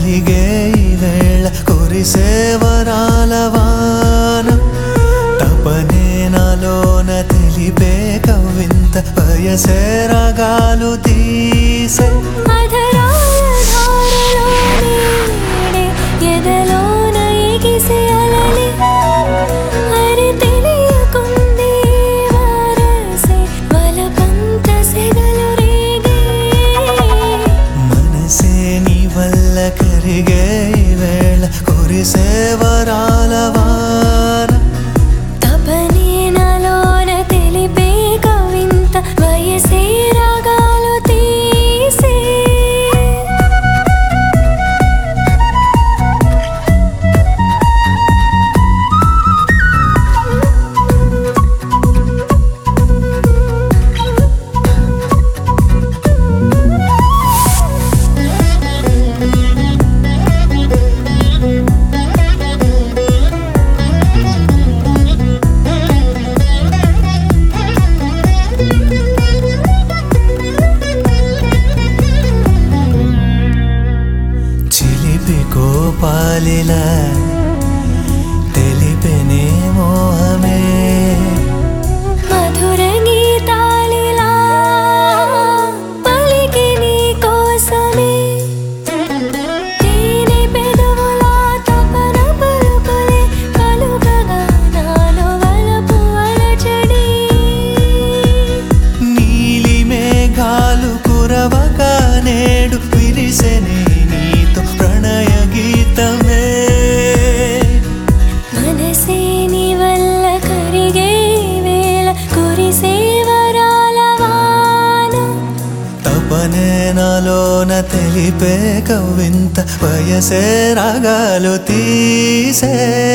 కరిగే ఈ వేళ కురిసే వరాల వాన తపనే నాలోన తెలిపే కవింత వయసే రాగాలు తీసే కరిగే వేళ కురిసే వరాల వాన తపనే నాలోన తెలిపే కవింత వయసే రాగాలు తీసే కోపాలిలా తెలిపెనే మోహమే మధుర గీతాలిలా పలికి నీ కోసమే తేనె పెదవులా తపన పలుకులే పలుకగా నాలో వలపు అలజడి నీలి మేఘాలు కురవగా నేడు విరిసెనే ప్రణయ గీతమే మనసే నీ వల్ల కరిగే వేళ కురిసే వరాల వాన తపనే నాలోన తెలిపే కవింత వయసే రాగాలు తీసే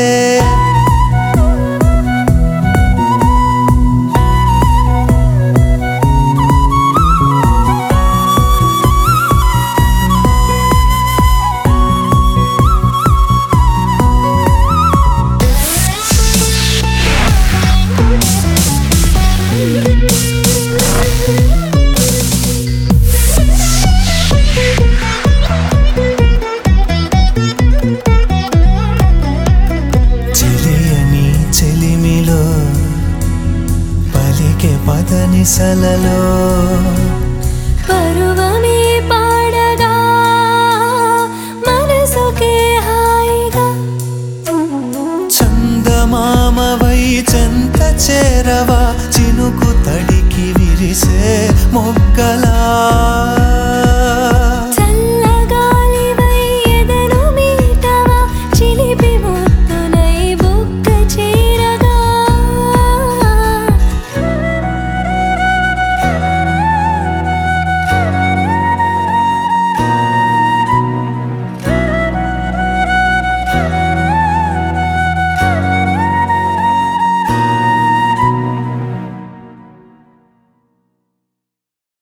చెలిమిలో పలికే పదనిసలలో పరువమే పాడగా మనసుకే హాయిగా చందమామవై చెంత చేరవా చినుకు తడికి విరిసే మొగ్గల